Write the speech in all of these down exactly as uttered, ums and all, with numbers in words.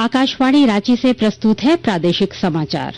आकाशवाणी रांची से प्रस्तुत है प्रादेशिक समाचार।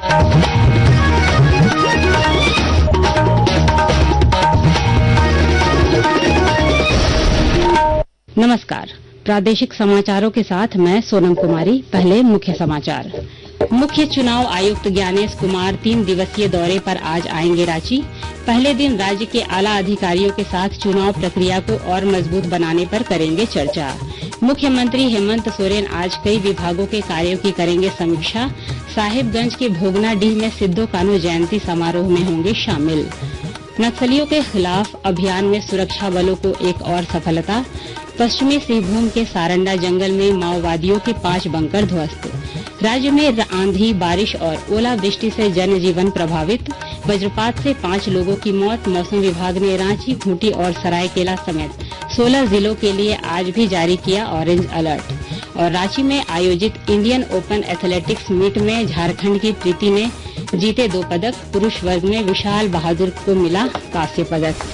नमस्कार, प्रादेशिक समाचारों के साथ मैं सोनम कुमारी। पहले मुख्य समाचार। मुख्य चुनाव आयुक्त ज्ञानेश कुमार तीन दिवसीय दौरे पर आज आएंगे रांची। पहले दिन राज्य के आला अधिकारियों के साथ चुनाव प्रक्रिया को और मजबूत बनाने पर करेंगे चर्चा। मुख्यमंत्री हेमंत सोरेन आज कई विभागों के कार्यों की करेंगे समीक्षा। साहिबगंज के भोगनाडीह में सिद्धो कान्हू जयंती समारोह में होंगे शामिल। नक्सलियों के खिलाफ अभियान में सुरक्षा बलों को एक और सफलता। पश्चिमी सिंहभूम के सारंडा जंगल में माओवादियों के पांच बंकर ध्वस्त। राज्य में आंधी, बारिश और ओलावृष्टि से जनजीवन प्रभावित। वज्रपात से पांच लोगों की मौत। मौसम विभाग ने रांची, खूंटी और सरायकेला समेत सोलह जिलों के लिए आज भी जारी किया ऑरेंज अलर्ट। और रांची में आयोजित इंडियन ओपन एथलेटिक्स मीट में झारखंड की प्रीति ने जीते दो पदक। पुरुष वर्ग में विशाल बहादुर को मिला कांस्य पदक।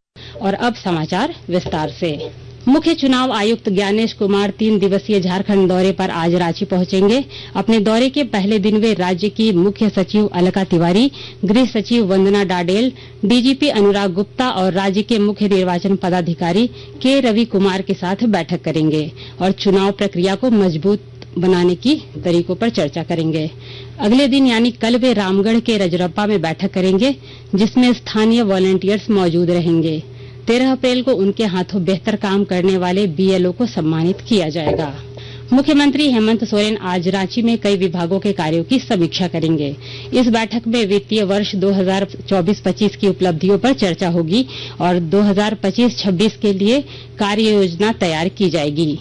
और अब समाचार विस्तार से। मुख्य चुनाव आयुक्त ज्ञानेश कुमार तीन दिवसीय झारखंड दौरे पर आज रांची पहुंचेंगे। अपने दौरे के पहले दिन वे राज्य की मुख्य सचिव अलका तिवारी, गृह सचिव वंदना डाडेल, डीजीपी अनुराग गुप्ता और राज्य के मुख्य निर्वाचन पदाधिकारी के रवि कुमार के साथ बैठक करेंगे और चुनाव प्रक्रिया को मजबूत बनाने की तरीकों पर चर्चा करेंगे। अगले दिन यानी कल वे रामगढ़ के रजरप्पा में बैठक करेंगे, जिसमें स्थानीय वॉलंटियर्स मौजूद रहेंगे। तेरह अप्रैल को उनके हाथों बेहतर काम करने वाले बीएलओ को सम्मानित किया जाएगा। मुख्यमंत्री हेमंत सोरेन आज रांची में कई विभागों के कार्यों की समीक्षा करेंगे। इस बैठक में वित्तीय वर्ष दो हज़ार चौबीस पच्चीस की उपलब्धियों पर चर्चा होगी और दो हज़ार पच्चीस छब्बीस के लिए कार्य योजना तैयार की जाएगी।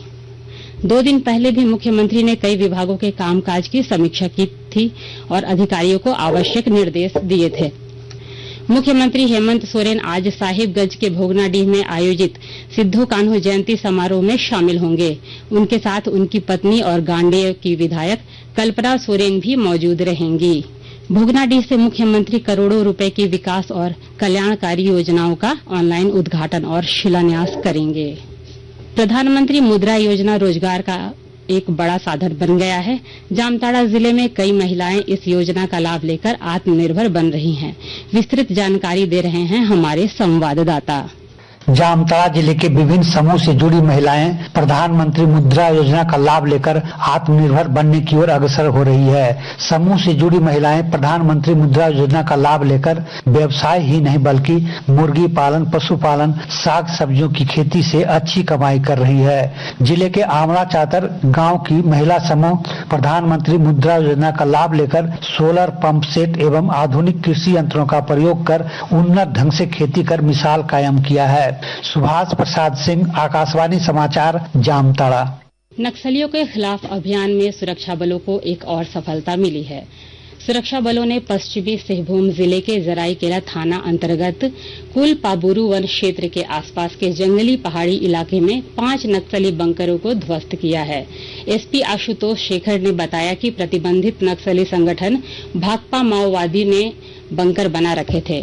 दो दिन पहले भी मुख्यमंत्री ने कई विभागों के कामकाज की समीक्षा की थी और अधिकारियों को आवश्यक निर्देश दिए थे। मुख्यमंत्री हेमंत सोरेन आज साहिबगंज के भोगनाडीह में आयोजित सिद्धो कान्हू जयंती समारोह में शामिल होंगे। उनके साथ उनकी पत्नी और गांडेय की विधायक कल्पना सोरेन भी मौजूद रहेंगी। भोगनाडीह से मुख्यमंत्री करोड़ों रुपए की विकास और कल्याणकारी योजनाओं का ऑनलाइन उद्घाटन और शिलान्यास करेंगे। प्रधानमंत्री मुद्रा योजना रोजगार का एक बड़ा साधन बन गया है। जामताड़ा जिले में कई महिलाएं इस योजना का लाभ लेकर आत्मनिर्भर बन रही हैं। विस्तृत जानकारी दे रहे हैं हमारे संवाददाता। जामताड़ा जिले के विभिन्न समूह से जुड़ी महिलाएं प्रधानमंत्री मुद्रा योजना का लाभ लेकर आत्मनिर्भर बनने की ओर अग्रसर हो रही है। समूह से जुड़ी महिलाएं प्रधानमंत्री मुद्रा योजना का लाभ लेकर व्यवसाय ही नहीं बल्कि मुर्गी पालन, पशुपालन, साग सब्जियों की खेती से अच्छी कमाई कर रही है। जिले के आमला चातर गाँव की महिला समूह प्रधानमंत्री मुद्रा योजना का लाभ लेकर सोलर पंप सेट एवं आधुनिक कृषि यंत्रों का प्रयोग कर उन्नत ढंग से खेती कर मिसाल कायम किया है। सुभाष प्रसाद सिंह, आकाशवाणी समाचार, जामताड़ा। नक्सलियों के खिलाफ अभियान में सुरक्षा बलों को एक और सफलता मिली है। सुरक्षा बलों ने पश्चिमी सिंहभूम जिले के जराईकेला थाना अंतर्गत कुलपाबुरु वन क्षेत्र के आसपास के जंगली पहाड़ी इलाके में पांच नक्सली बंकरों को ध्वस्त किया है। एसपी आशुतोष शेखर ने बताया कि प्रतिबंधित नक्सली संगठन भाकपा माओवादी ने बंकर बना रखे थे।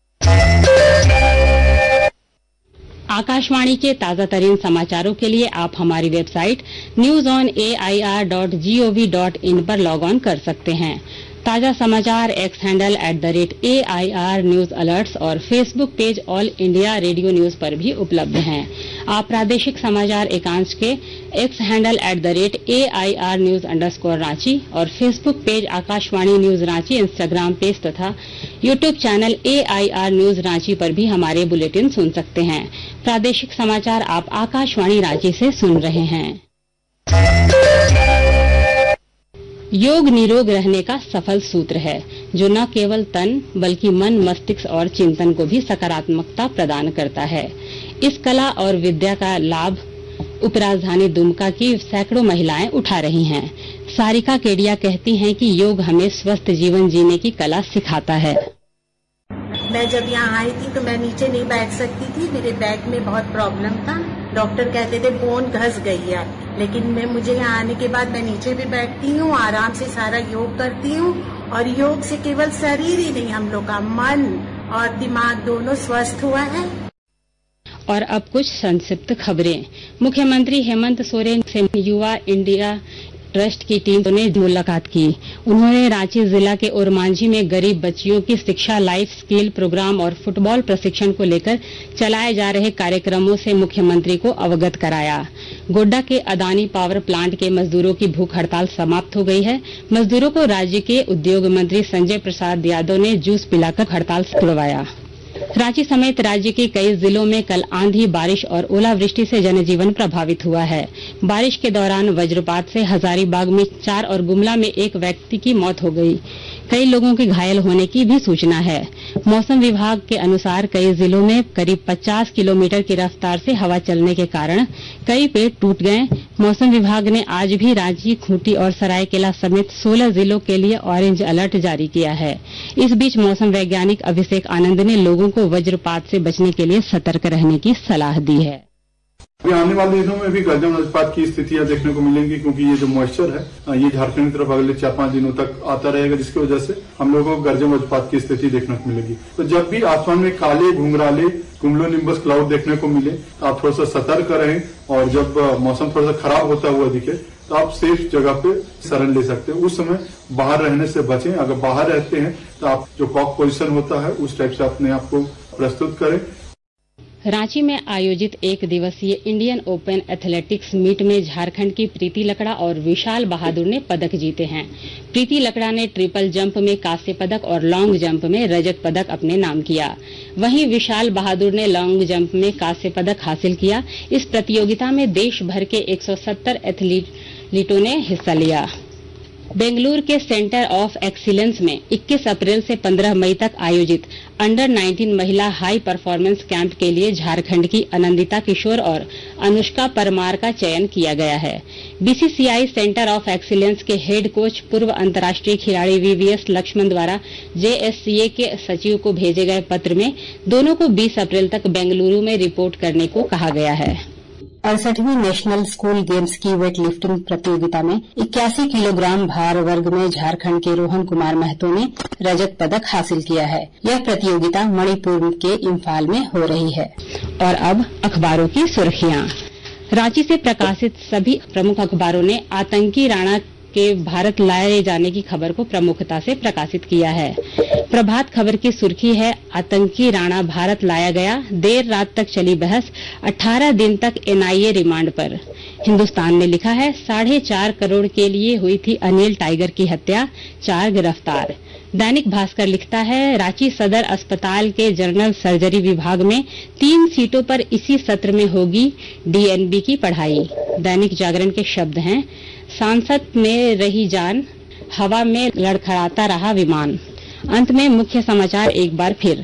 आकाशवाणी के ताजा तरीन समाचारों के लिए आप हमारी website news on A I R dot G O V dot in पर लॉग ऑन कर सकते हैं। ताजा समाचार X handle at the rate A I R news alerts और Facebook page all India radio news पर भी उपलब्ध हैं। आप प्रादेशिक समाचार एकांश के X handle at the rate A I R news underscore Ranchi और Facebook page Akashvani news Ranchi, Instagram page तथा YouTube channel A I R news Ranchi पर भी हमारे बुलेटिन सुन सकते हैं। प्रादेशिक समाचार आप आकाशवाणी रांची से सुन रहे हैं। योग निरोग रहने का सफल सूत्र है, जो न केवल तन बल्कि मन, मस्तिष्क और चिंतन को भी सकारात्मकता प्रदान करता है। इस कला और विद्या का लाभ उपराजधानी दुमका की सैकड़ों महिलाएं उठा रही हैं। सारिका केडिया कहती हैं कि योग हमें स्वस्थ जीवन जीने की कला सिखाता है। मैं जब यहाँ आई थी तो मैं नीचे नहीं बैठ सकती थी, मेरे बैक में बहुत प्रॉब्लम था। डॉक्टर कहते थे बोन घस गई है, लेकिन मैं मुझे यहाँ आने के बाद मैं नीचे भी बैठती हूँ, आराम से सारा योग करती हूँ। और योग से केवल शरीर ही नहीं, हम लोग का मन और दिमाग दोनों स्वस्थ हुआ है। और अब कुछ संक्षिप्त खबरें। मुख्यमंत्री हेमंत सोरेन से युवा इंडिया ट्रस्ट की टीम ने मुलाकात की। उन्होंने रांची जिला के ओरमांझी में गरीब बच्चियों की शिक्षा, लाइफ स्किल प्रोग्राम और फुटबॉल प्रशिक्षण को लेकर चलाए जा रहे कार्यक्रमों से मुख्यमंत्री को अवगत कराया। गोड्डा के अदानी पावर प्लांट के मजदूरों की भूख हड़ताल समाप्त हो गई है। मजदूरों को राज्य के उद्योग मंत्री संजय प्रसाद यादव ने जूस पिलाकर हड़ताल छुड़वाया। रांची समेत राज्य के कई जिलों में कल आंधी, बारिश और ओलावृष्टि से जनजीवन प्रभावित हुआ है। बारिश के दौरान वज्रपात से हजारीबाग में चार और गुमला में एक व्यक्ति की मौत हो गई। कई लोगों के घायल होने की भी सूचना है। मौसम विभाग के अनुसार कई जिलों में करीब पचास किलोमीटर की रफ्तार से हवा चलने के कारण कई पेड़ टूट गए। मौसम विभाग ने आज भी रांची, खूंटी और सरायकेला समेत सोलह जिलों के लिए ऑरेंज अलर्ट जारी किया है। इस बीच मौसम वैज्ञानिक अभिषेक आनंद ने लोगों को वज्रपात से बचने के लिए सतर्क रहने की सलाह दी है। अभी आने वाले दिनों में भी गर्जन वज्रपात की स्थितियां देखने को मिलेंगी, क्योंकि ये जो मॉइस्चर है ये झारखंड की तरफ अगले चार पांच दिनों तक आता रहेगा, जिसकी वजह से हम लोगों को गर्जन वज्रपात की स्थिति देखने को मिलेगी। तो जब भी आसमान में काले घुंघराले कुमुलोनिम्बस क्लाउड देखने को मिले तो आप थोड़ा सा सतर्क रहें, और जब मौसम थोड़ा सा खराब होता हुआ दिखे तो आप सेफ जगह पे शरण ले सकते हैं। उस समय बाहर रहने से बचें। अगर बाहर रहते हैं तो आप जो कॉक पोजिशन होता है उस टाइप से अपने आप को प्रस्तुत करें। रांची में आयोजित एक दिवसीय इंडियन ओपन एथलेटिक्स मीट में झारखंड की प्रीति लकड़ा और विशाल बहादुर ने पदक जीते हैं। प्रीति लकड़ा ने ट्रिपल जंप में कांस्य पदक और लॉन्ग जंप में रजत पदक अपने नाम किया। वहीं विशाल बहादुर ने लॉन्ग जंप में कांस्य पदक हासिल किया। इस प्रतियोगिता में देश भर के एक सौ सत्तर एथलीटों ने हिस्सा लिया। बेंगलुरु के सेंटर ऑफ एक्सीलेंस में इक्कीस अप्रैल से पंद्रह मई तक आयोजित अंडर उन्नीस महिला हाई परफॉर्मेंस कैंप के लिए झारखंड की आनंदिता किशोर और अनुष्का परमार का चयन किया गया है। बीसीसीआई सेंटर ऑफ एक्सीलेंस के हेड कोच पूर्व अंतर्राष्ट्रीय खिलाड़ी वीवीएस लक्ष्मण द्वारा जेएससीए के सचिव को भेजे गए पत्र में दोनों को बीस अप्रैल तक बेंगलुरु में रिपोर्ट करने को कहा गया है। अड़सठवीं नेशनल स्कूल गेम्स की वेट लिफ्टिंग प्रतियोगिता में इक्यासी किलोग्राम भार वर्ग में झारखंड के रोहन कुमार महतो ने रजत पदक हासिल किया है। यह प्रतियोगिता मणिपुर के इम्फाल में हो रही है। और अब अखबारों की सुर्खियां। रांची से प्रकाशित सभी प्रमुख अखबारों ने आतंकी राणा के भारत लाए जाने की खबर को प्रमुखता से प्रकाशित किया है। प्रभात खबर की सुर्खी है, आतंकी राणा भारत लाया गया, देर रात तक चली बहस, अठारह दिन तक एनआईए रिमांड पर। हिन्दुस्तान ने लिखा है, साढ़े चार करोड़ के लिए हुई थी अनिल टाइगर की हत्या, चार गिरफ्तार। दैनिक भास्कर लिखता है, रांची सदर अस्पताल के जनरल सर्जरी विभाग में तीन सीटों पर इसी सत्र में होगी डीएनबी की पढ़ाई। दैनिक जागरण के शब्द हैं, सांसद में रही जान, हवा में लड़खड़ाता रहा विमान। अंत में मुख्य समाचार एक बार फिर।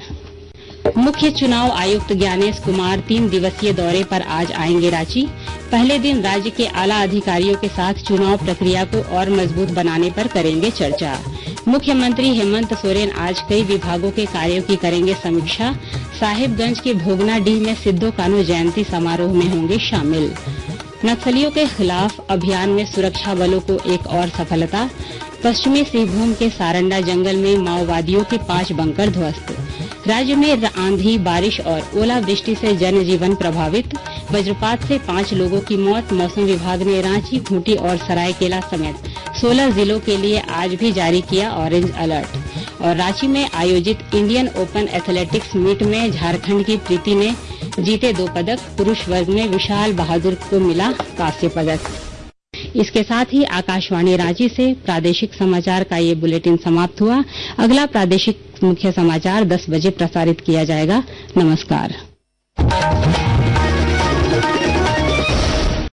मुख्य चुनाव आयुक्त ज्ञानेश कुमार तीन दिवसीय दौरे पर आज आएंगे रांची। पहले दिन राज्य के आला अधिकारियों के साथ चुनाव प्रक्रिया को और मजबूत बनाने पर करेंगे चर्चा। मुख्यमंत्री हेमंत सोरेन आज कई विभागों के कार्यों की करेंगे समीक्षा। साहिबगंज के भोगनाडीह में सिद्धो कान्हू जयंती समारोह में होंगे शामिल। नक्सलियों के खिलाफ अभियान में सुरक्षा बलों को एक और सफलता। पश्चिमी सिंहभूम के सारंडा जंगल में माओवादियों के पांच बंकर ध्वस्त। राज्य में आंधी, बारिश और ओलावृष्टि से जनजीवन प्रभावित। वज्रपात से पांच लोगों की मौत। मौसम विभाग ने रांची, खूंटी और सरायकेला समेत सोलह जिलों के लिए आज भी जारी किया ऑरेंज अलर्ट। और रांची में आयोजित इंडियन ओपन एथलेटिक्स मीट में झारखंड की प्रीति ने जीते दो पदक। पुरुष वर्ग में विशाल बहादुर को मिला कांस्य पदक। इसके साथ ही आकाशवाणी रांची से प्रादेशिक समाचार का ये बुलेटिन समाप्त हुआ। अगला प्रादेशिक मुख्य समाचार दस बजे प्रसारित किया जाएगा। नमस्कार।